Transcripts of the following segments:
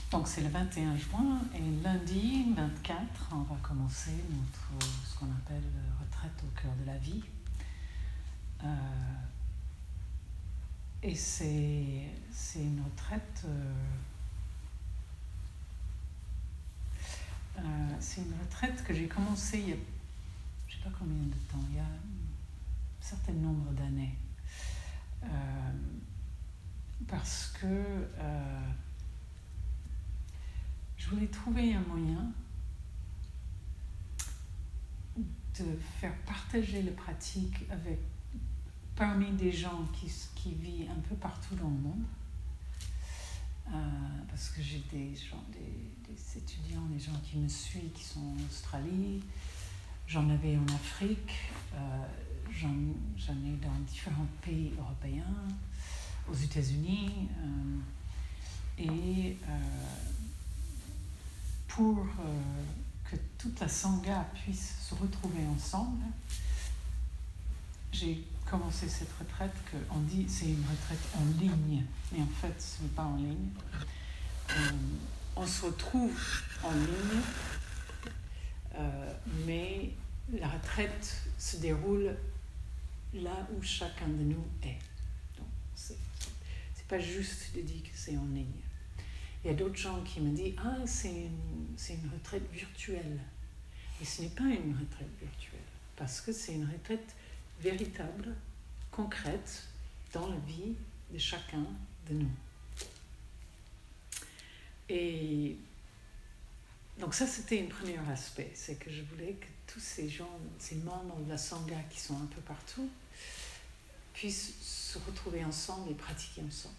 Donc c'est le 21 juin et lundi 24, on va commencer ce qu'on appelle retraite au cœur de la vie. Et c'est une retraite, que j'ai commencée il y a, je ne sais pas combien de temps, il y a un certain nombre d'années. Parce que je voulais trouver un moyen de faire partager les pratiques parmi des gens qui vivent un peu partout dans le monde. Parce que j'ai des étudiants, des gens qui me suivent, qui sont en Australie, j'en avais en Afrique, j'en ai dans différents pays européens, aux États-Unis, et pour que toute la Sangha puisse se retrouver ensemble, j'ai commencé cette retraite qu'on dit c'est une retraite en ligne, mais en fait ce n'est pas en ligne. On se retrouve en ligne, mais la retraite se déroule là où chacun de nous est. Donc c'est pas juste de dire que c'est en ligne. Il y a d'autres gens qui me disent « Ah, c'est une retraite virtuelle ». Et ce n'est pas une retraite virtuelle, parce que c'est une retraite véritable, concrète, dans la vie de chacun de nous. Et donc ça, c'était un premier aspect, c'est que je voulais que tous ces gens, ces membres de la Sangha qui sont un peu partout, puissent se retrouver ensemble et pratiquer ensemble.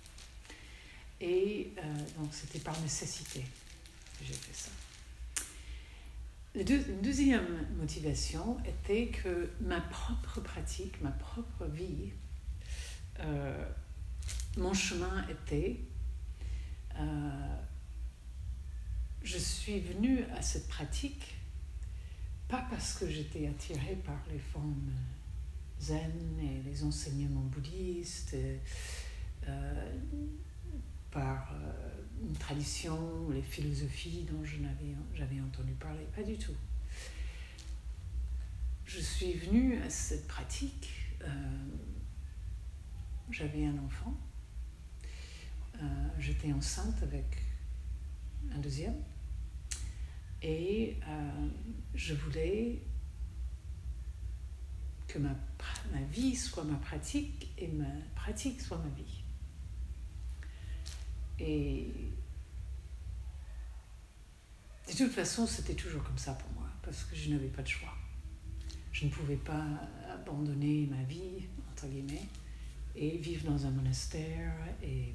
Et donc c'était par nécessité que j'ai fait ça. La deuxième motivation était que ma propre pratique, ma propre vie, mon chemin était, je suis venue à cette pratique pas parce que j'étais attirée par les formes zen et les enseignements bouddhistes, par une tradition, les philosophies dont j'avais entendu parler, pas du tout. Je suis venue à cette pratique, j'avais un enfant, j'étais enceinte avec un deuxième, et je voulais que ma vie soit ma pratique et ma pratique soit ma vie. Et de toute façon, c'était toujours comme ça pour moi, parce que je n'avais pas de choix. Je ne pouvais pas abandonner ma vie, entre guillemets, et vivre dans un monastère et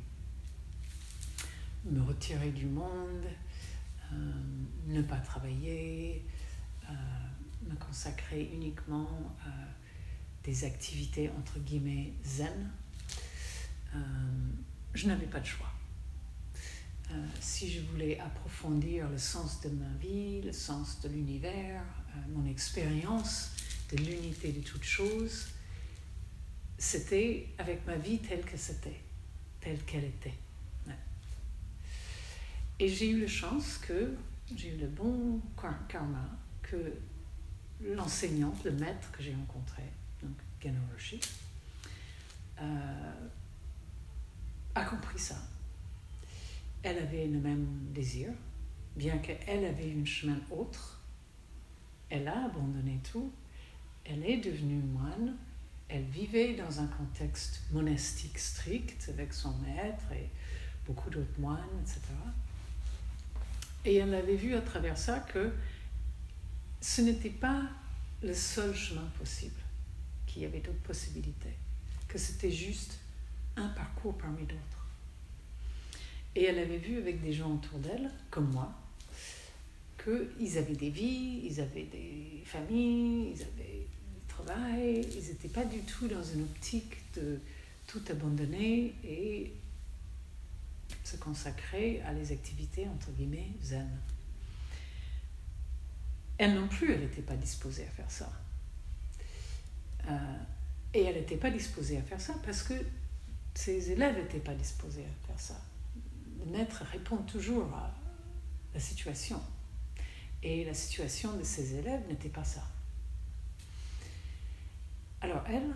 me retirer du monde, ne pas travailler, me consacrer uniquement à des activités, entre guillemets, zen. Je n'avais pas de choix. Si je voulais approfondir le sens de ma vie, le sens de l'univers, mon expérience de l'unité de toutes choses, c'était avec ma vie telle qu'elle était. Ouais. Et j'ai eu la chance j'ai eu le bon karma que l'enseignant, le maître que j'ai rencontré, donc Genno Roshi, a compris ça. Elle avait le même désir, bien qu'elle avait un chemin autre. Elle a abandonné tout. Elle est devenue moine. Elle vivait dans un contexte monastique strict avec son maître et beaucoup d'autres moines, etc. Et elle avait vu à travers ça que ce n'était pas le seul chemin possible, qu'il y avait d'autres possibilités, que c'était juste un parcours parmi d'autres. Et elle avait vu avec des gens autour d'elle, comme moi, qu'ils avaient des vies, ils avaient des familles, ils avaient du travail, ils n'étaient pas du tout dans une optique de tout abandonner et se consacrer à les activités, entre guillemets, zen. Elle non plus, elle n'était pas disposée à faire ça. Et elle n'était pas disposée à faire ça parce que ses élèves n'étaient pas disposés à faire ça. maître répond toujours à la situation. Et la situation de ses élèves n'était pas ça. Alors elle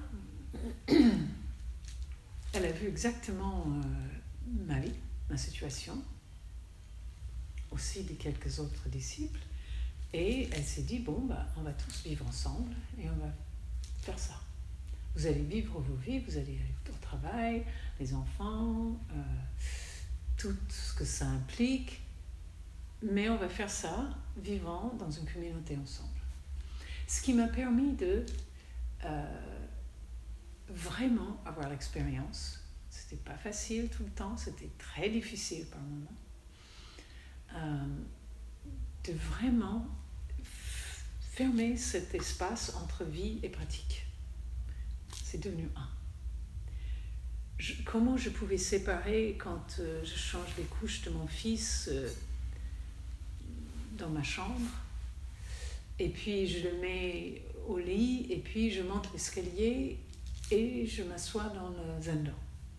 a vu exactement ma vie, ma situation, aussi de quelques autres disciples, et elle s'est dit, bon, on va tous vivre ensemble et on va faire ça. Vous allez vivre vos vies, vous allez aller au travail, les enfants, tout ce que ça implique, mais on va faire ça vivant dans une communauté ensemble. Ce qui m'a permis de vraiment avoir l'expérience. C'était pas facile tout le temps, c'était très difficile par moments, de vraiment fermer cet espace entre vie et pratique. C'est devenu un. Comment je pouvais séparer quand je change les couches de mon fils dans ma chambre, et puis je le mets au lit, et puis je monte l'escalier et je m'assois dans le zendo.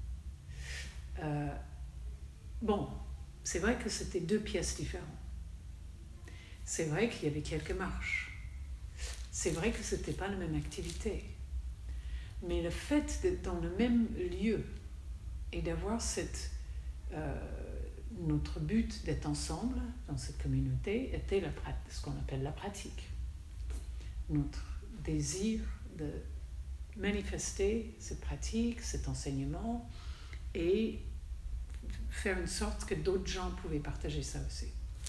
Bon, c'est vrai que c'était deux pièces différentes. C'est vrai qu'il y avait quelques marches. C'est vrai que ce n'était pas la même activité. Mais le fait d'être dans le même lieu et d'avoir notre but d'être ensemble dans cette communauté était ce qu'on appelle la pratique. Notre désir de manifester cette pratique, cet enseignement, et faire une sorte que d'autres gens pouvaient partager ça aussi.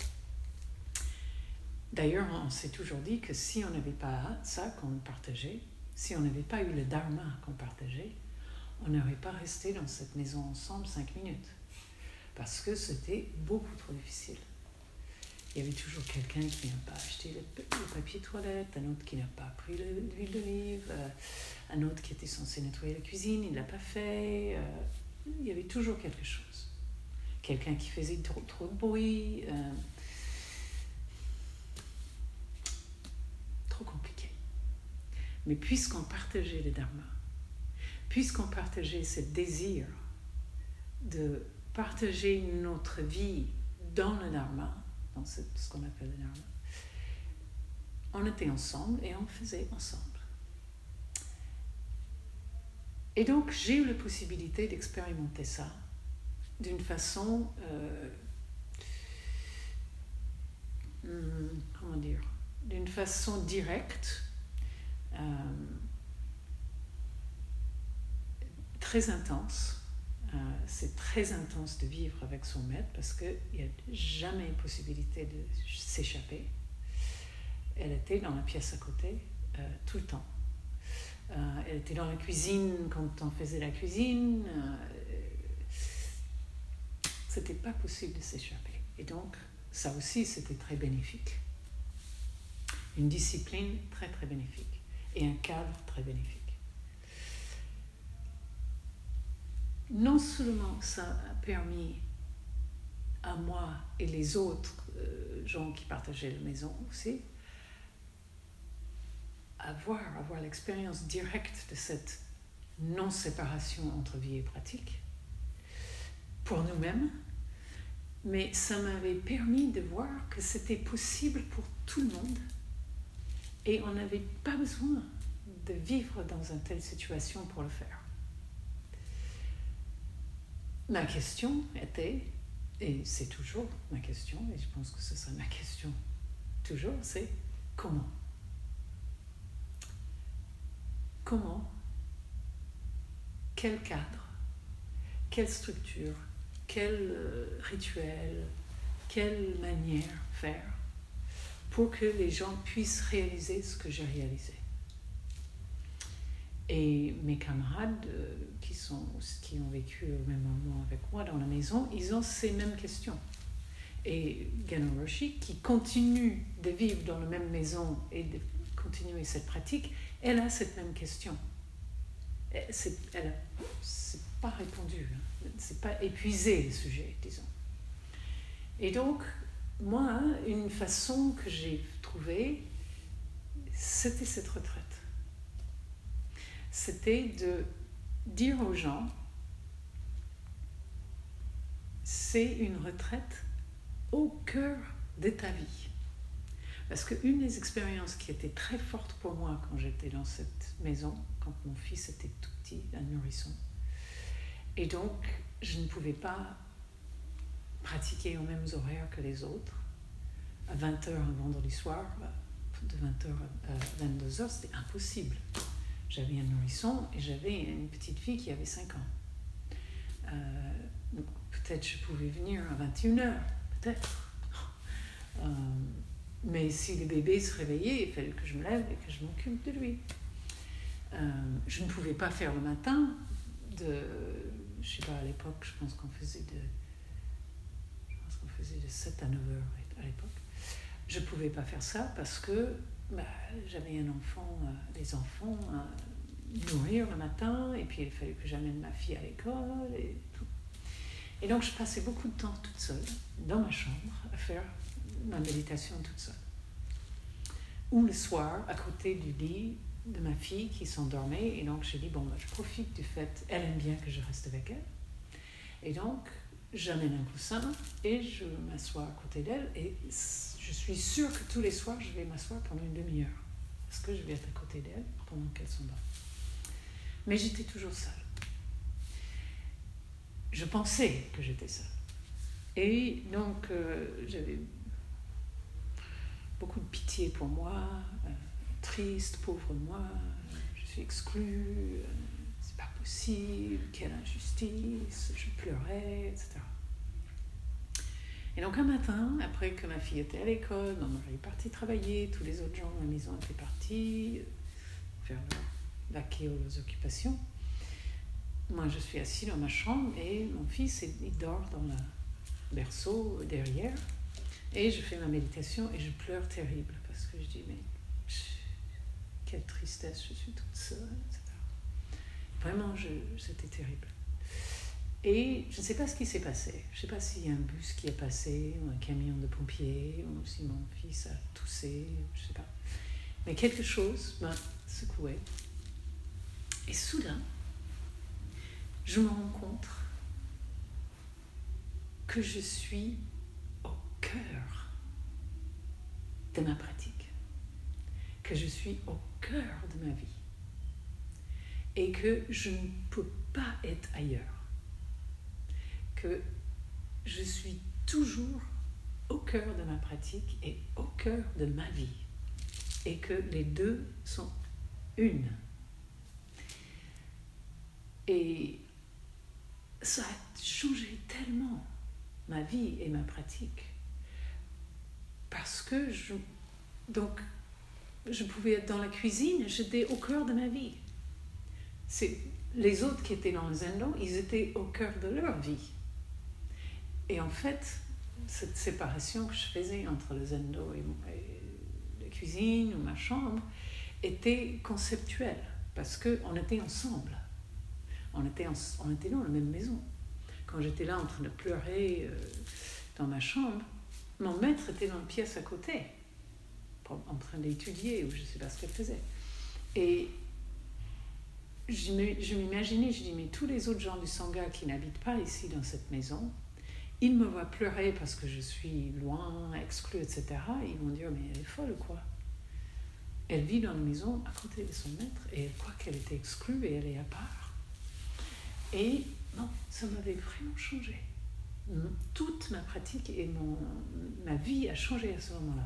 D'ailleurs, on s'est toujours dit que si on n'avait pas ça qu'on partageait, si on n'avait pas eu le dharma qu'on partageait, on n'aurait pas resté dans cette maison ensemble 5 minutes. Parce que c'était beaucoup trop difficile. Il y avait toujours quelqu'un qui n'a pas acheté le papier toilette, un autre qui n'a pas pris l'huile d'olive, un autre qui était censé nettoyer la cuisine, il ne l'a pas fait. Il y avait toujours quelque chose. Quelqu'un qui faisait trop de bruit. Trop compliqué. Mais puisqu'on partageait le dharma, puisqu'on partageait ce désir de partager notre vie dans le dharma, dans ce qu'on appelle le dharma, on était ensemble et on faisait ensemble. Et donc j'ai eu la possibilité d'expérimenter ça d'une façon, d'une façon directe, très intense. C'est très intense de vivre avec son maître parce qu'il n'y a jamais possibilité de s'échapper. Elle était dans la pièce à côté tout le temps. Elle était dans la cuisine quand on faisait la cuisine. C'était pas possible de s'échapper. Et donc, ça aussi, c'était très bénéfique. Une discipline très, très bénéfique. Et un cadre très bénéfique. Non seulement ça a permis à moi et les autres gens qui partageaient la maison aussi, avoir l'expérience directe de cette non-séparation entre vie et pratique, pour nous-mêmes, mais ça m'avait permis de voir que c'était possible pour tout le monde et on n'avait pas besoin de vivre dans une telle situation pour le faire. Ma question était, et c'est toujours ma question, et je pense que ce sera ma question toujours, c'est comment ? Comment ? Quel cadre ? Quelle structure ? Quel rituel ? Quelle manière faire pour que les gens puissent réaliser ce que j'ai réalisé ? Et mes camarades qui ont vécu au même moment avec moi dans la maison, ils ont ces mêmes questions. Et Gano Roshi, qui continue de vivre dans la même maison et de continuer cette pratique, elle a cette même question. C'est pas répondu, hein. C'est pas épuisé le sujet, disons. Et donc, moi, une façon que j'ai trouvée, c'était cette retraite. C'était de dire aux gens, c'est une retraite au cœur de ta vie. Parce qu'une des expériences qui était très forte pour moi quand j'étais dans cette maison, quand mon fils était tout petit, un nourrisson, et donc je ne pouvais pas pratiquer aux mêmes horaires que les autres. À 20h un vendredi soir, de 20h à 22h, c'était impossible. J'avais un nourrisson et j'avais une petite fille qui avait 5 ans. Donc peut-être je pouvais venir à 21h, peut-être. Mais si le bébé se réveillait, il fallait que je me lève et que je m'occupe de lui. Je ne pouvais pas faire le matin je ne sais pas, à l'époque, je pense qu'on faisait de 7 à 9h à l'époque. Je ne pouvais pas faire ça parce que j'avais un enfant, des enfants à nourrir le matin, et puis il fallait que j'amène ma fille à l'école et tout. Et donc je passais beaucoup de temps toute seule, dans ma chambre, à faire ma méditation toute seule. Ou le soir, à côté du lit de ma fille qui s'endormait, et donc j'ai dit, je profite du fait, elle aime bien que je reste avec elle. Et donc, j'amène un coussin et je m'assois à côté d'elle, et je suis sûre que tous les soirs, je vais m'asseoir pendant une demi-heure, parce que je vais être à côté d'elle pendant qu'elle s'endort. Mais j'étais toujours seule. Je pensais que j'étais seule. Et donc, j'avais beaucoup de pitié pour moi, triste, pauvre moi, je suis exclue, c'est pas possible, quelle injustice, je pleurais, etc. Et donc un matin, après que ma fille était à l'école, mon mari est parti travailler, tous les autres gens à la maison étaient partis faire vaquer aux occupations, moi je suis assise dans ma chambre et mon fils il dort dans le berceau derrière, et je fais ma méditation et je pleure terrible parce que je dis mais quelle tristesse, je suis toute seule, etc. Vraiment, c'était terrible. Et je ne sais pas ce qui s'est passé. Je ne sais pas s'il y a un bus qui est passé, ou un camion de pompiers, ou si mon fils a toussé, je ne sais pas. Mais quelque chose m'a secoué. Et soudain, je me rends compte que je suis au cœur de ma pratique, que je suis au cœur de ma vie et que je ne peux pas être ailleurs, que je suis toujours au cœur de ma pratique et au cœur de ma vie et que les deux sont une. Et ça a changé tellement ma vie et ma pratique parce que je pouvais être dans la cuisine, j'étais au cœur de ma vie. Les autres qui étaient dans le Zendo, ils étaient au cœur de leur vie. Et en fait, cette séparation que je faisais entre le Zendo et la cuisine ou ma chambre était conceptuelle parce qu'on était ensemble. On était dans la même maison. Quand j'étais là en train de pleurer dans ma chambre, mon maître était dans la pièce à côté, en train d'étudier, ou je ne sais pas ce qu'elle faisait. Et je m'imaginais, je dis, mais tous les autres gens du Sangha qui n'habitent pas ici dans cette maison, ils me voient pleurer parce que je suis loin, exclue, etc. Ils vont dire, mais elle est folle, quoi. Elle vit dans la maison à côté de son maître et elle croit qu'elle était exclue et elle est à part. Et non, ça m'avait vraiment changé. Toute ma pratique et ma vie a changé à ce moment-là.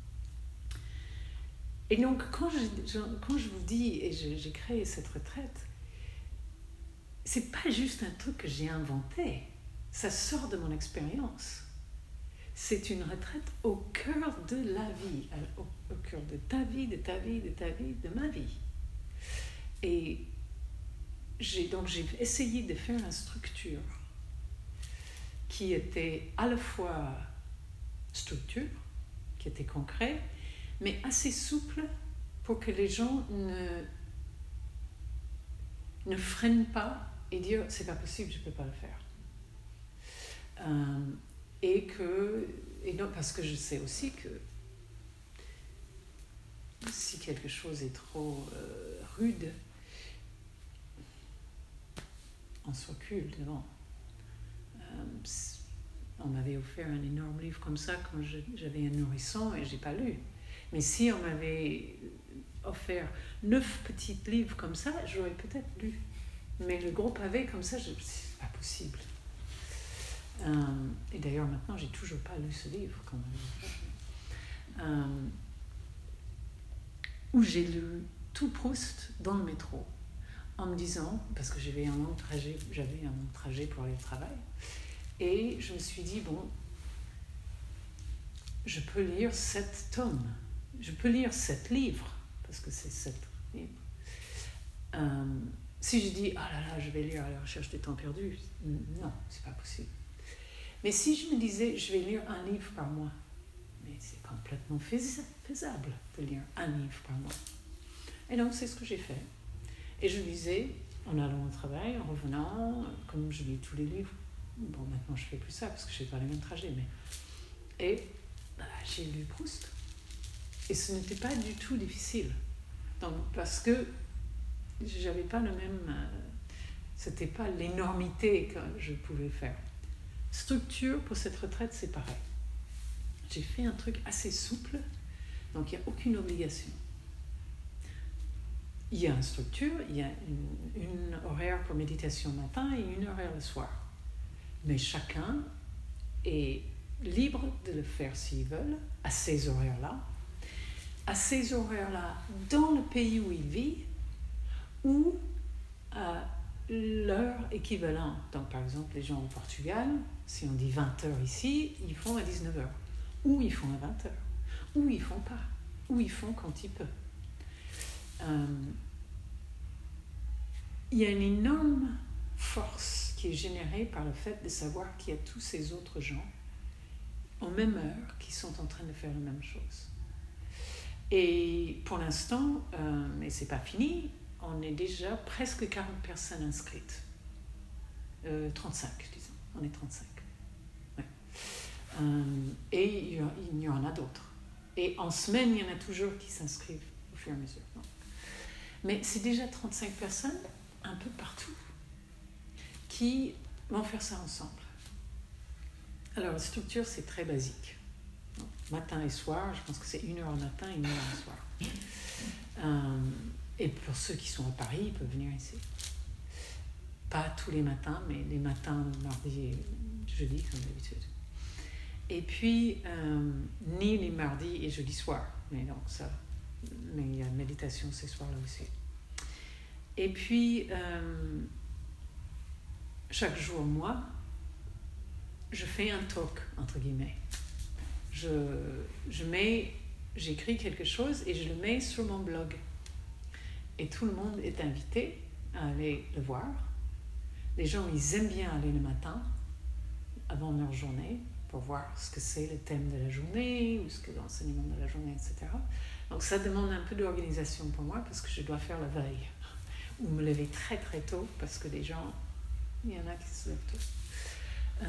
Et donc, quand je vous dis, et j'ai créé cette retraite, c'est pas juste un truc que j'ai inventé. Ça sort de mon expérience. C'est une retraite au cœur de la vie, au cœur de ta vie, de ta vie, de ta vie, de ma vie. Et j'ai essayé de faire une structure qui était à la fois structure, qui était concrète, mais assez souple pour que les gens ne freinent pas et disent c'est pas possible, je peux pas le faire. Et donc, parce que je sais aussi que si quelque chose est trop rude, on se recule devant. On m'avait offert un énorme livre comme ça quand j'avais un nourrisson et je n'ai pas lu. Mais si on m'avait offert 9 petits livres comme ça, j'aurais peut-être lu. Mais le gros pavé comme ça, c'est pas possible. Et d'ailleurs, maintenant, j'ai toujours pas lu ce livre. Où j'ai lu tout Proust dans le métro, en me disant, parce que j'avais un long trajet pour aller au travail, et je me suis dit, bon, je peux lire 7 tomes, je peux lire 7 livres, parce que c'est 7 livres. Si je dis, ah là là, je vais lire à la recherche des temps perdus, non, c'est pas possible. Mais si je me disais, je vais lire un livre par mois, mais c'est complètement faisable de lire un livre par mois. Et donc, c'est ce que j'ai fait. Et je lisais, en allant au travail, en revenant, comme je lis tous les livres. Bon, maintenant, je ne fais plus ça, parce que je ne fais pas les mêmes trajets, mais... Et j'ai lu Proust. Et ce n'était pas du tout difficile. Donc, parce que je n'avais pas le même... c'était pas l'énormité que je pouvais faire. Structure, pour cette retraite, c'est pareil. J'ai fait un truc assez souple, donc il n'y a aucune obligation. Il y a une structure, il y a une horaire pour méditation le matin et une horaire le soir. Mais chacun est libre de le faire s'il veut, à ces horaires-là. À ces horaires-là, dans le pays où il vit, ou à l'heure équivalente. Donc, par exemple, les gens au Portugal, si on dit 20h ici, ils font à 19h. Ou ils font à 20h. Ou ils font pas. Ou ils font quand ils peuvent. Il y a une énorme force qui est générée par le fait de savoir qu'il y a tous ces autres gens en même heure qui sont en train de faire la même chose. Et pour l'instant, mais c'est pas fini, on est déjà presque 40 personnes inscrites. 35, disons. On est 35. Ouais. Et il y en a d'autres. Et en semaine, il y en a toujours qui s'inscrivent au fur et à mesure. Donc. Mais c'est déjà 35 personnes, un peu partout, qui vont faire ça ensemble. Alors, la structure, c'est très basique. Donc, matin et soir, je pense que c'est 1 heure le matin et 1 heure le soir. Et pour ceux qui sont à Paris, ils peuvent venir ici. Pas tous les matins, mais les matins, mardi et jeudi, comme d'habitude. Et puis, ni les mardis et jeudi soir. Mais donc ça, mais il y a une méditation ces soirs-là aussi. Et puis, chaque jour, moi, je fais un talk, entre guillemets. J'écris quelque chose et je le mets sur mon blog. Et tout le monde est invité à aller le voir. Les gens, ils aiment bien aller le matin, avant leur journée, pour voir ce que c'est le thème de la journée, ou ce que l'enseignement de la journée, etc. Donc ça demande un peu d'organisation pour moi, parce que je dois faire la veille, ou me lever très très tôt, parce que les gens, il y en a qui se lèvent tôt.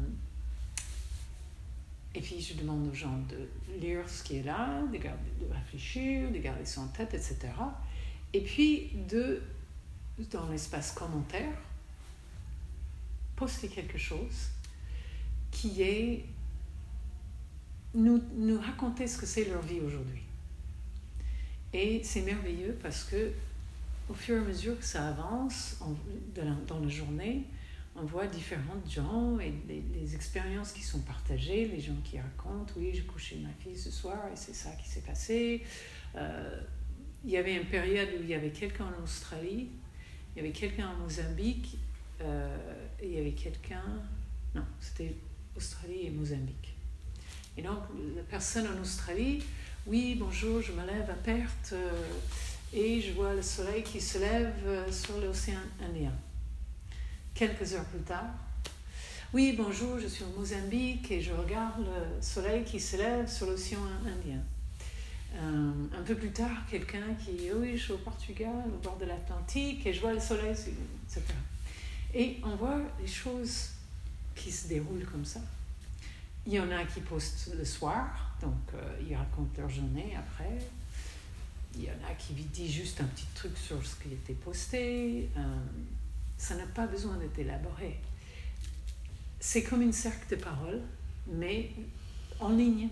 Et puis je demande aux gens de lire ce qui est là, de réfléchir, de garder ça en tête, etc. Et puis dans l'espace commentaire, poster quelque chose qui est nous raconter ce que c'est leur vie aujourd'hui. Et c'est merveilleux parce que au fur et à mesure que ça avance dans la journée, on voit différents gens et les expériences qui sont partagées, les gens qui racontent, oui, j'ai couché ma fille ce soir et c'est ça qui s'est passé. Il y avait une période où il y avait quelqu'un en Australie, il y avait quelqu'un en Mozambique, et il y avait quelqu'un... Non, c'était Australie et Mozambique. Et donc, la personne en Australie, oui, bonjour, je me lève à Perth et je vois le soleil qui se lève sur l'océan Indien. Quelques heures plus tard, oui, bonjour, je suis au Mozambique et je regarde le soleil qui se lève sur l'océan Indien. Un peu plus tard, quelqu'un qui, oui, je suis au Portugal, au bord de l'Atlantique et je vois le soleil, etc. Et on voit les choses qui se déroulent comme ça. Il y en a qui postent le soir, donc ils racontent leur journée après. Il y en a qui disent juste un petit truc sur ce qui a été posté. Ça n'a pas besoin d'être élaboré. c'est comme une cercle de parole, mais en ligne.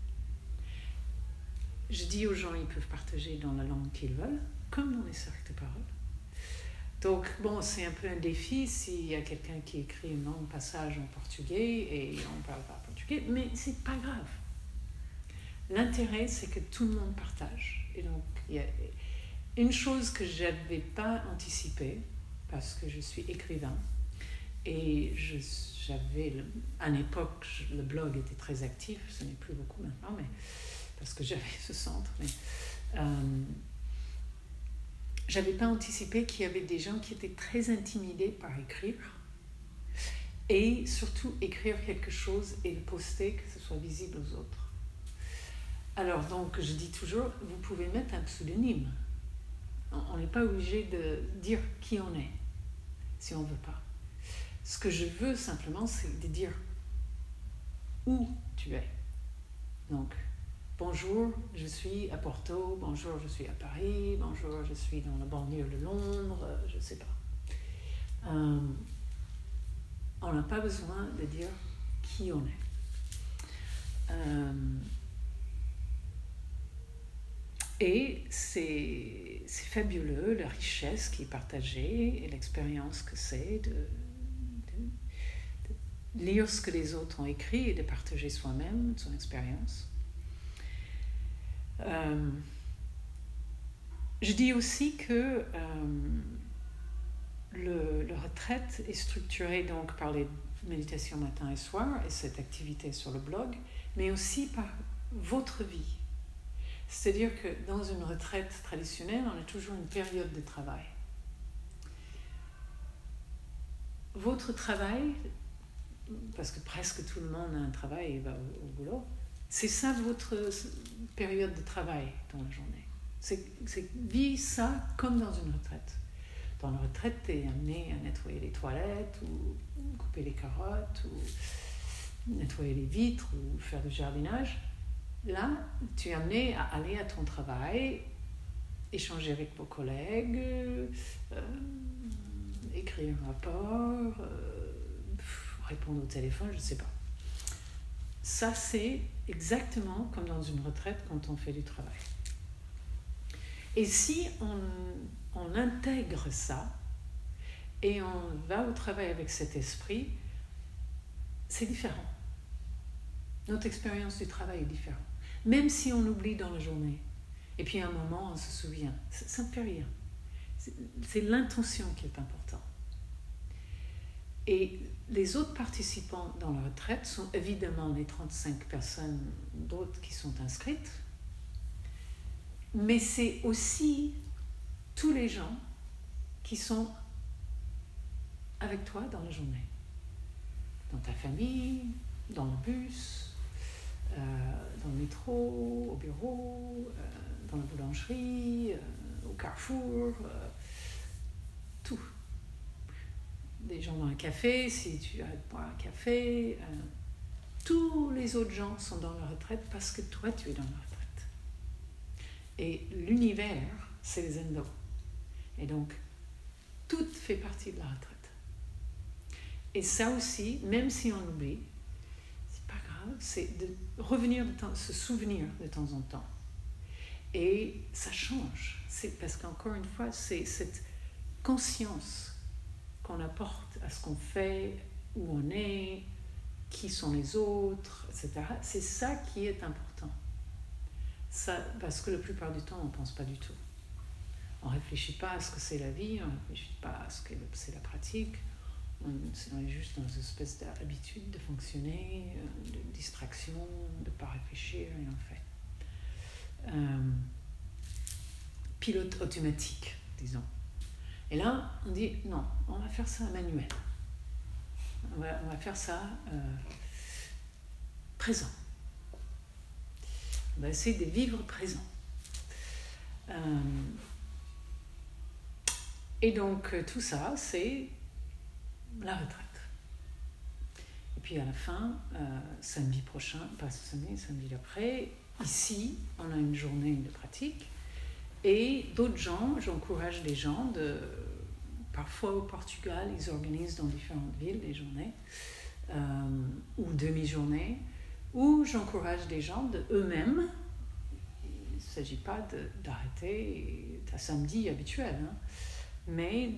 Je dis aux gens, ils peuvent partager dans la langue qu'ils veulent, comme dans les cercles de parole. Donc, bon, c'est un peu un défi s'il y a quelqu'un qui écrit un long passage en portugais et on ne parle pas portugais, mais c'est pas grave. L'intérêt, c'est que tout le monde partage. Et donc, il y a une chose que je n'avais pas anticipée, parce que je suis écrivain, et j'avais, à l'époque, le blog était très actif, ce n'est plus beaucoup maintenant, mais parce que j'avais ce centre, mais j'avais pas anticipé qu'il y avait des gens qui étaient très intimidés par écrire, et surtout écrire quelque chose et le poster, que ce soit visible aux autres. Alors donc, je dis toujours, vous pouvez mettre un pseudonyme. On n'est pas obligé de dire qui on est, si on ne veut pas. Ce que je veux simplement, c'est de dire où tu es. Donc, bonjour, je suis à Porto, bonjour, je suis à Paris, bonjour, je suis dans la banlieue de Londres, je ne sais pas. On n'a pas besoin de dire qui on est. Et c'est fabuleux, la richesse qui est partagée et l'expérience que c'est de lire ce que les autres ont écrit et de partager soi-même son expérience. Je dis aussi que le retraite est structuré donc par les méditations matin et soir et cette activité sur le blog, mais aussi par votre vie. C'est-à-dire que dans une retraite traditionnelle, on a toujours une période de travail. Votre travail, parce que presque tout le monde a un travail et va au boulot, c'est ça votre période de travail dans la journée. Vis ça comme dans une retraite. Dans la retraite, tu es amené à nettoyer les toilettes, ou couper les carottes, ou nettoyer les vitres, ou faire du jardinage. Là, tu es amené à aller à ton travail, échanger avec vos collègues, écrire un rapport, répondre au téléphone, je ne sais pas. Ça, c'est exactement comme dans une retraite quand on fait du travail. Et si on intègre ça et on va au travail avec cet esprit, c'est différent. Notre expérience du travail est différente. Même si on oublie dans la journée, et puis à un moment on se souvient, ça ne fait rien. C'est l'intention qui est importante. Et les autres participants dans la retraite sont évidemment les 35 personnes d'autres qui sont inscrites, mais c'est aussi tous les gens qui sont avec toi dans la journée. Dans ta famille, dans le bus, dans le métro, au bureau, dans la boulangerie, au carrefour, tout. Des gens dans un café, si tu arrêtes de boire un café. Tous les autres gens sont dans la retraite parce que toi, tu es dans la retraite. Et l'univers, c'est les endos. Et donc, tout fait partie de la retraite. Et ça aussi, même si on oublie, c'est pas grave, c'est de revenir, se souvenir de temps en temps. Et ça change. C'est parce qu'encore une fois, c'est cette conscience qu'on apporte à ce qu'on fait, où on est, qui sont les autres, etc. C'est ça qui est important. Ça, parce que la plupart du temps, on ne pense pas du tout. On ne réfléchit pas à ce que c'est la vie, on ne réfléchit pas à ce que c'est la pratique. On est juste dans une espèce d'habitude de fonctionner, de distraction, de ne pas réfléchir, et en fait. Pilote automatique, disons. Et là, on dit, non, on va faire ça manuel. On va faire ça présent. On va essayer de vivre présent. Et donc, tout ça, c'est la retraite. Et puis à la fin, samedi prochain, pas samedi d'après, ici, on a une journée de pratique. Et d'autres gens, j'encourage les gens, parfois au Portugal, ils organisent dans différentes villes des journées. ou demi-journée, où j'encourage des gens de eux-mêmes. Il ne s'agit pas d'arrêter ta samedi habituel, hein, mais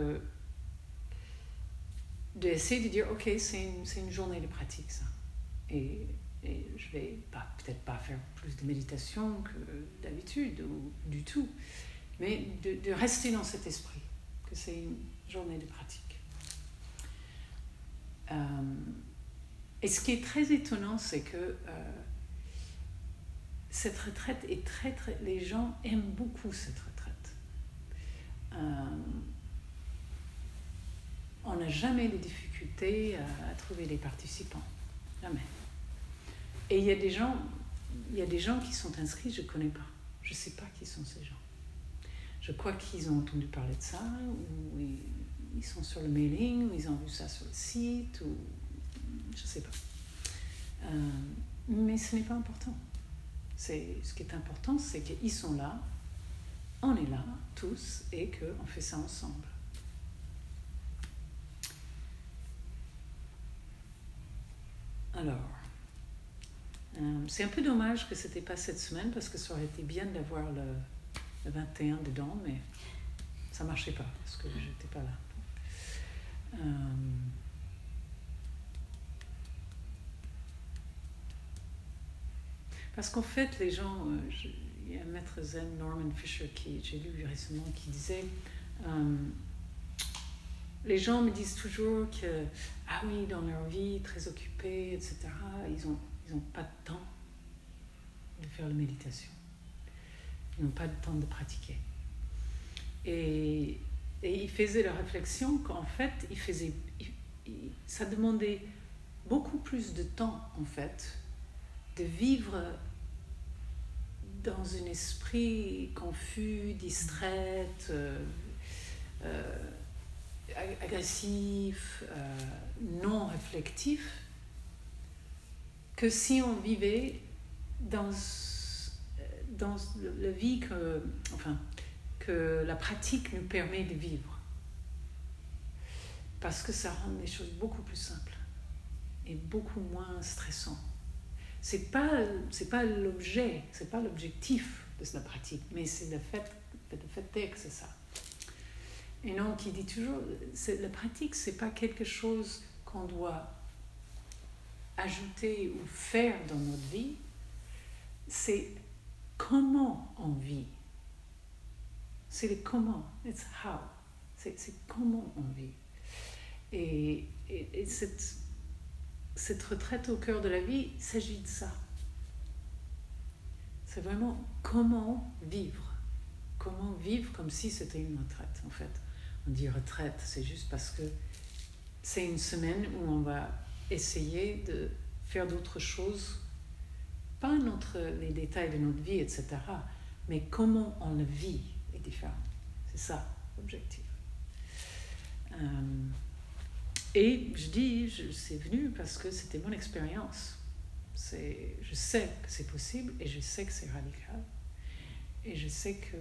d'essayer de dire, ok, c'est une journée de pratique, ça. Et je vais peut-être pas faire plus de méditation que d'habitude, ou du tout, mais de rester dans cet esprit, que c'est une journée de pratique. Et ce qui est très étonnant, c'est que cette retraite est très, les gens aiment beaucoup cette retraite. On n'a jamais de difficultés à trouver des participants. Jamais. Et il y a des gens qui sont inscrits, je ne connais pas. Je ne sais pas qui sont ces gens. Je crois qu'ils ont entendu parler de ça, ou ils sont sur le mailing, ou ils ont vu ça sur le site, ou je ne sais pas. Mais ce n'est pas important. Ce qui est important, c'est qu'ils sont là, on est là, tous, et qu'on fait ça ensemble. Alors, c'est un peu dommage que ce n'était pas cette semaine, parce que ça aurait été bien d'avoir le 21 dedans, mais ça ne marchait pas, parce que je n'étais pas là. Parce qu'en fait, les gens, il y a un maître zen, Norman Fisher, j'ai lu récemment, qui disait, les gens me disent toujours que, ah oui, dans leur vie, très occupée, etc., ils ont pas de temps de faire la méditation. Ils n'ont pas de temps de pratiquer. Et ils faisaient la réflexion qu'en fait, ça demandait beaucoup plus de temps, en fait, de vivre dans un esprit confus, distrait, agressif, non réflectif, que si on vivait dans la vie que la pratique nous permet de vivre. Parce que ça rend les choses beaucoup plus simples et beaucoup moins stressantes. C'est pas l'objet, c'est pas l'objectif de la pratique, mais c'est le fait est que c'est ça. Et donc, il dit toujours, la pratique, c'est pas quelque chose qu'on doit ajouter ou faire dans notre vie, c'est comment on vit. C'est le comment, it's how. C'est comment on vit. Et cette retraite au cœur de la vie, il s'agit de ça. C'est vraiment comment vivre. Comment vivre comme si c'était une retraite, en fait. On dit retraite, c'est juste parce que c'est une semaine où on va essayer de faire d'autres choses, pas les détails de notre vie, etc., mais comment on le vit est différent. C'est ça, l'objectif. Et je dis, c'est venu parce que c'était mon expérience. Je sais que c'est possible et je sais que c'est radical. Et je sais que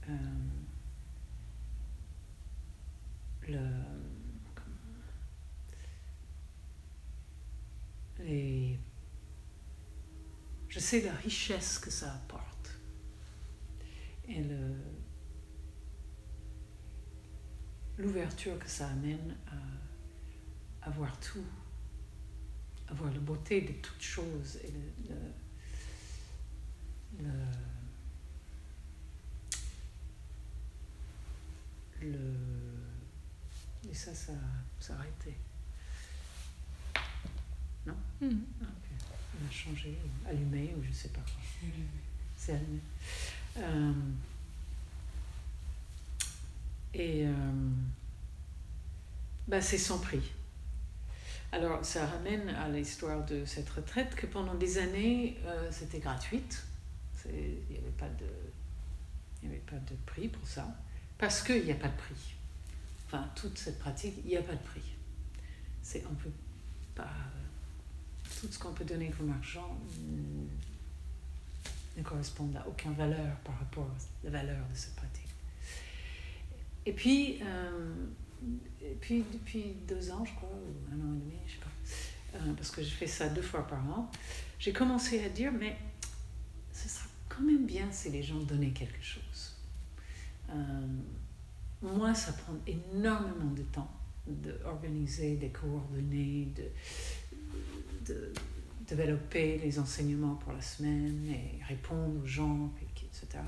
je sais la richesse que ça apporte et l'ouverture que ça amène à voir tout, à voir la beauté de toutes choses et et ça a arrêté. Non? Okay. On a changé, allumé, ou je sais pas quoi. C'est allumé. C'est sans prix. Alors, ça ramène à l'histoire de cette retraite que pendant des années, c'était gratuite. Il n'y avait pas de prix pour ça. Parce qu'il n'y a pas de prix. Enfin, toute cette pratique, il n'y a pas de prix. On peut pas... tout ce qu'on peut donner comme argent ne correspond à aucune valeur par rapport à la valeur de cette pratique. Et puis depuis 2 ans, je crois, ou 1 an et demi, je sais pas, parce que je fais ça 2 fois par an, j'ai commencé à dire, mais ce sera quand même bien si les gens donnaient quelque chose. Moi, ça prend énormément de temps d'organiser, de coordonner, de développer les enseignements pour la semaine et répondre aux gens, etc.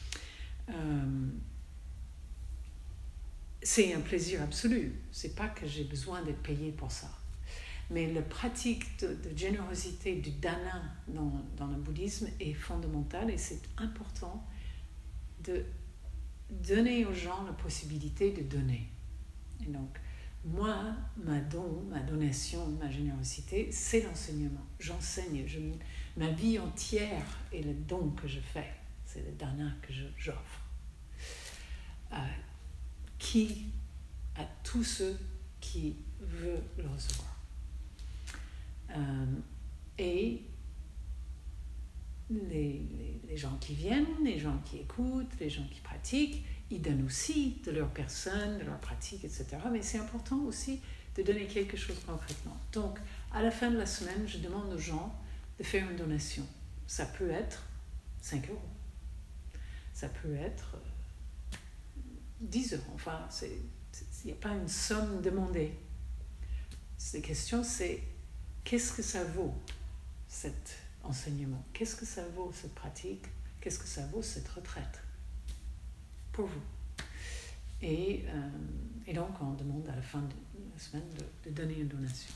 C'est un plaisir absolu. C'est pas que j'ai besoin d'être payé pour ça. Mais la pratique de générosité, du dana dans le bouddhisme est fondamentale et c'est important de donner aux gens la possibilité de donner. Et donc, moi, ma donation, ma générosité, c'est l'enseignement. J'enseigne. Ma vie entière est le don que je fais. C'est le dana que j'offre. À tous ceux qui veulent le recevoir. Et les gens qui viennent, les gens qui écoutent, les gens qui pratiquent, ils donnent aussi de leur personne, de leur pratique, etc. Mais c'est important aussi de donner quelque chose concrètement. Donc, à la fin de la semaine, je demande aux gens de faire une donation. Ça peut être 5 €. Ça peut être 10 €. Enfin, il n'y a pas une somme demandée. La question, c'est qu'est-ce que ça vaut, cet enseignement? Qu'est-ce que ça vaut, cette pratique? Qu'est-ce que ça vaut, cette retraite? Pour vous. Et donc, on demande à la fin de la semaine de donner une donation.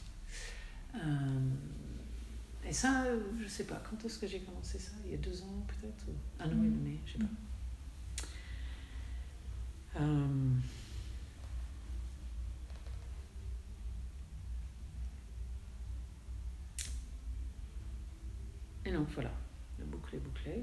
Et ça, je ne sais pas, quand est-ce que j'ai commencé ça? Il y a 2 ans peut-être? Ou 1 an et demi, je ne sais pas. Et donc voilà, le boucle est bouclé.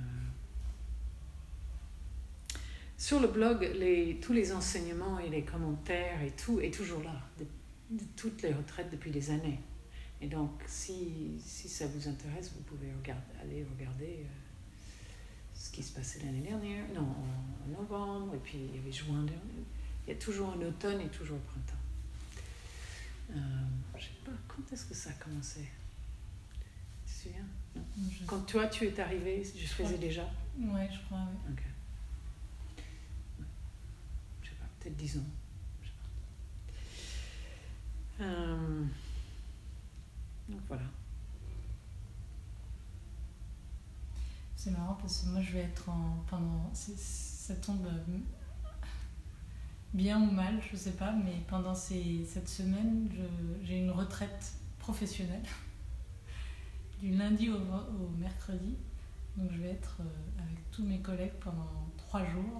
Sur le blog, tous les enseignements et les commentaires et tout est toujours là, de toutes les retraites depuis des années. Et donc, si ça vous intéresse, vous pouvez aller regarder ce qui se passait l'année dernière, non, en novembre, et puis il y avait juin dernier. Il y a toujours un automne et toujours le printemps. Je ne sais pas, quand est-ce que ça a commencé? Tu te souviens? Non. Quand toi, tu es arrivé, je faisais déjà? Oui, je crois, oui. Ok. Je sais pas, peut-être 10 ans. Je sais pas. Donc voilà. C'est marrant parce que moi, je vais être ça tombe bien ou mal, je sais pas, mais pendant cette semaine, j'ai une retraite professionnelle du lundi au mercredi. Donc je vais être avec tous mes collègues pendant 3 jours.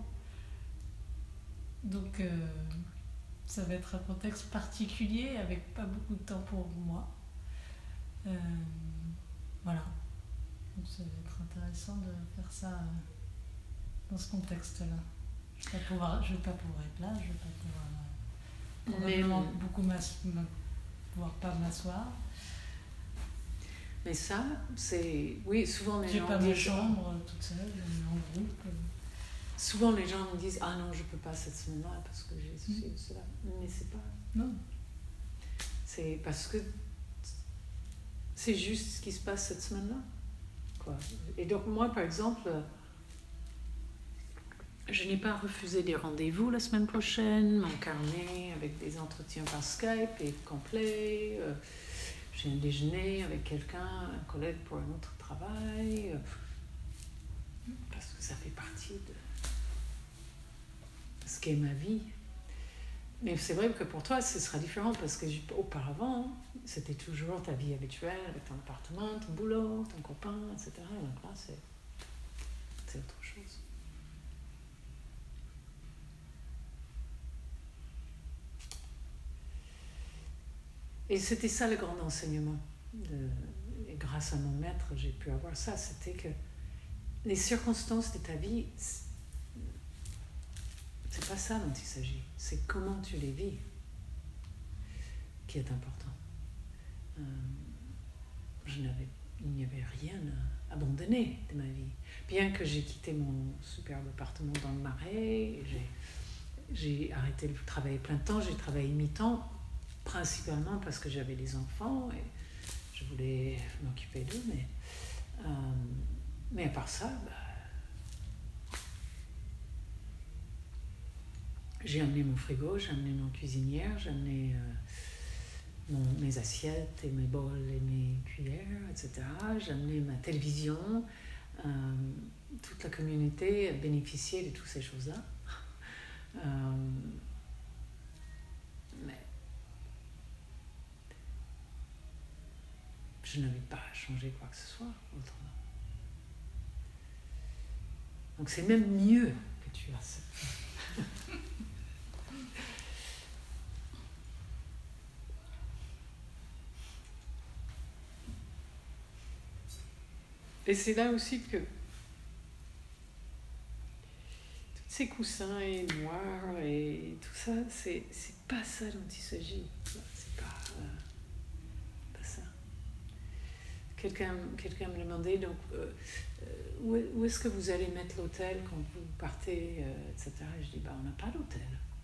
Donc ça va être un contexte particulier avec pas beaucoup de temps pour moi. Voilà. Donc ça va être intéressant de faire ça dans ce contexte-là. Je vais pas pouvoir être là, je vais pas pouvoir probablement beaucoup pouvoir pas m'asseoir. Mais ça, c'est... Oui, souvent les gens... J'ai pas ma chambre toute seule, on est en groupe. Souvent les gens me disent « Ah non, je peux pas cette semaine-là parce que j'ai ceci ou cela. » Mais c'est pas... Non. C'est parce que c'est juste ce qui se passe cette semaine-là. Et donc moi, par exemple, je n'ai pas refusé des rendez-vous la semaine prochaine. Mon carnet avec des entretiens par Skype est complet. J'ai un déjeuner avec quelqu'un, un collègue pour un autre travail. Parce que ça fait partie de ce qu'est ma vie. Mais c'est vrai que pour toi, ce sera différent parce que auparavant, c'était toujours ta vie habituelle avec ton appartement, ton boulot, ton copain, etc. Donc là, c'est autre chose. Et c'était ça le grand enseignement. Et grâce à mon maître, j'ai pu avoir ça. C'était que les circonstances de ta vie, c'est pas ça dont il s'agit. C'est comment tu les vis qui est important. Il n'y avait rien à abandonner de ma vie. Bien que j'ai quitté mon superbe appartement dans le Marais, j'ai arrêté de travailler plein temps, j'ai travaillé mi-temps principalement parce que j'avais des enfants et je voulais m'occuper d'eux, mais à part ça, j'ai amené mon frigo, j'ai amené mon cuisinière, j'ai amené mes assiettes et mes bols et mes cuillères, etc. J'ai amené ma télévision. Toute la communauté a bénéficié de toutes ces choses-là. Mais je n'avais pas changé quoi que ce soit autrement. Donc c'est même mieux que tu as ça. Et c'est là aussi que tous ces coussins et noirs et tout ça, c'est pas ça dont il s'agit. C'est pas ça. Quelqu'un me demandait donc où est-ce que vous allez mettre l'hôtel quand vous partez, etc. Et je dis on n'a pas d'hôtel.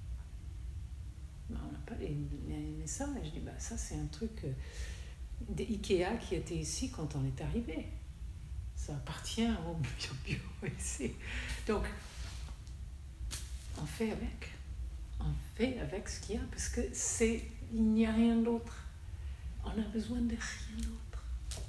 On n'a pas mais ça. Et je dis ça c'est un truc d'IKEA qui était ici quand on est arrivé. Ça appartient au bureau ici. Donc, on fait avec ce qu'il y a, parce que il n'y a rien d'autre. On a besoin de rien d'autre.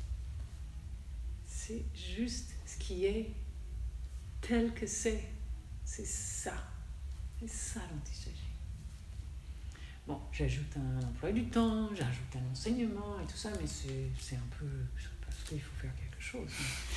C'est juste ce qui est tel que c'est. C'est ça. C'est ça dont il s'agit. Bon, j'ajoute un emploi du temps, j'ajoute un enseignement et tout ça, mais c'est un peu... parce qu'il faut faire quelque chose.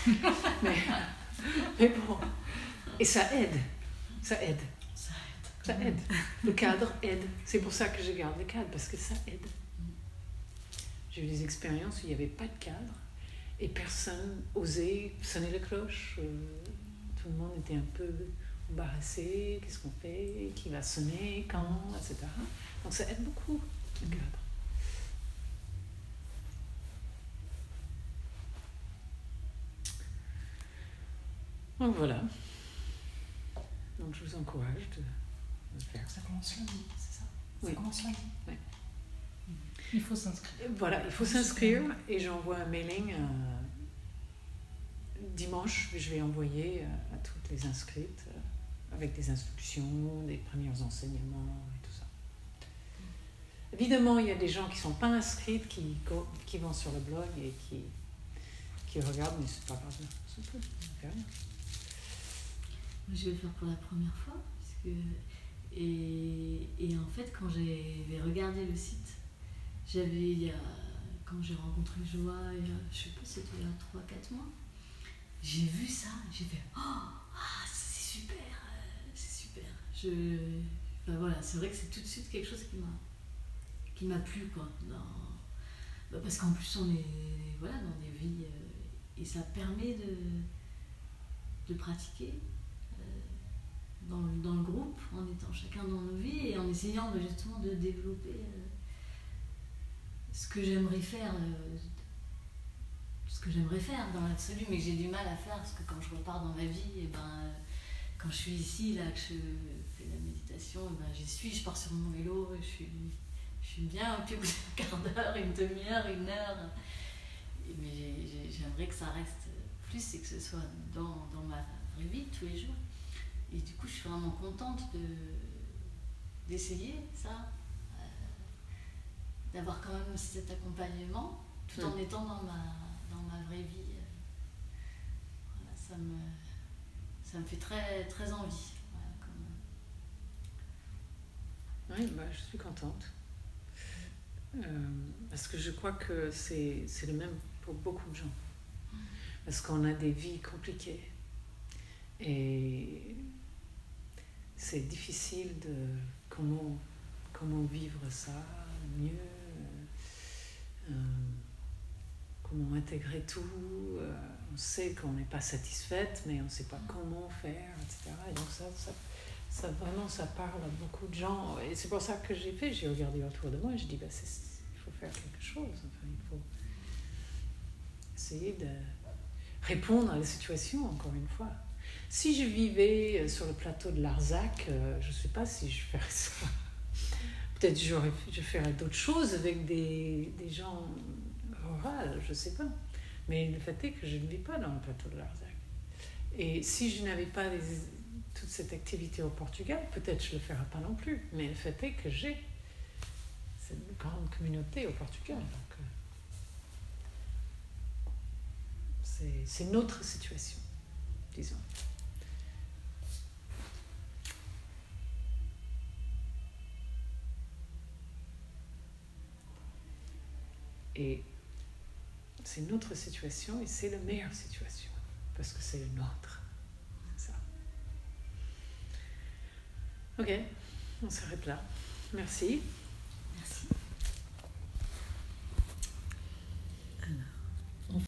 mais bon. Et ça aide. Ça aide. Le cadre aide. C'est pour ça que je garde le cadre, parce que ça aide. J'ai eu des expériences où il n'y avait pas de cadre et personne osait sonner la cloche. Tout le monde était un peu embarrassé. Qu'est-ce qu'on fait? Qui va sonner? Quand? Etc. Donc ça aide beaucoup, le cadre. Donc voilà. Donc je vous encourage de le faire. Ça commence lundi, c'est ça? Oui. Ça commence lundi. Oui. Il faut s'inscrire. Voilà, il faut s'inscrire et j'envoie un mailing dimanche. Je vais envoyer à toutes les inscrites avec des instructions, des premiers enseignements et tout ça. Évidemment, il y a des gens qui ne sont pas inscrits, qui vont sur le blog et qui regardent, mais c'est pas grave. C'est tout. Ça fait rien. Je vais le faire pour la première fois. Et en fait, quand j'avais regardé le site, quand j'ai rencontré Joa, je sais pas, c'était il y a 3-4 mois, j'ai vu ça, j'ai fait c'est super, c'est super. Voilà, c'est vrai que c'est tout de suite quelque chose qui m'a plu, quoi. Parce qu'en plus, on est dans des vies, et ça permet de pratiquer dans le groupe, en étant chacun dans nos vies et en essayant justement de développer ce que j'aimerais faire dans l'absolu, mais que j'ai du mal à faire, parce que quand je repars dans ma vie, quand je suis ici, là, que je fais la méditation, j'y suis, je pars sur mon vélo, je suis bien, puis au bout d'un quart d'heure, une demi-heure, 1 heure, mais j'aimerais que ça reste plus et que ce soit dans ma vraie vie tous les jours. Et du coup, je suis vraiment contente d'essayer ça, d'avoir quand même cet accompagnement, tout en étant dans ma vraie vie. Voilà, ça me fait très, très envie. Voilà, Oui, je suis contente. Parce que je crois que c'est le même pour beaucoup de gens. Parce qu'on a des vies compliquées. Et c'est difficile de comment vivre ça mieux, comment intégrer tout. On sait qu'on n'est pas satisfaite, mais on ne sait pas comment faire, etc. Et donc ça vraiment, ça parle à beaucoup de gens. Et c'est pour ça que j'ai regardé autour de moi et je dis, il faut faire quelque chose. Enfin, il faut essayer de répondre à la situation, encore une fois. Si je vivais sur le plateau de Larzac, je ne sais pas si je ferais ça. Peut-être je ferais d'autres choses avec des gens ruraux, je ne sais pas. Mais le fait est que je ne vis pas dans le plateau de Larzac. Et si je n'avais pas toute cette activité au Portugal, peut-être je ne le ferais pas non plus. Mais le fait est que j'ai cette grande communauté au Portugal. Donc, c'est notre situation, disons. Et c'est notre situation et c'est la meilleure situation parce que c'est le nôtre. C'est ça. Ok, on s'arrête là. Merci. Merci.